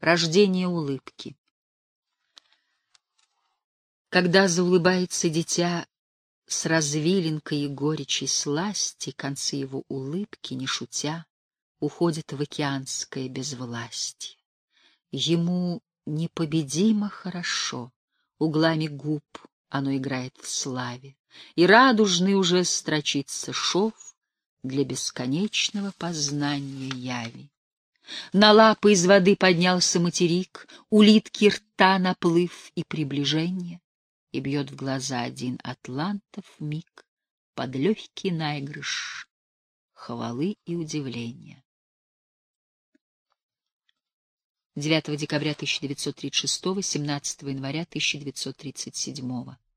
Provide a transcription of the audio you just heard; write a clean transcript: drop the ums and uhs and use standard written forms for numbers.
Рождение улыбки. Когда заулыбается дитя с развилинкой и горечи сласти, концы его улыбки, не шутя, уходят в океанское безвластие. Ему непобедимо хорошо, углами губ оно играет в славе, и радужный уже строчится шов для бесконечного познания яви. На лапы из воды поднялся материк, улитки рта наплыв и приближение, и бьет в глаза один атлантов миг под легкий наигрыш хвалы и удивления. 9 декабря 1936, 17 января 1937.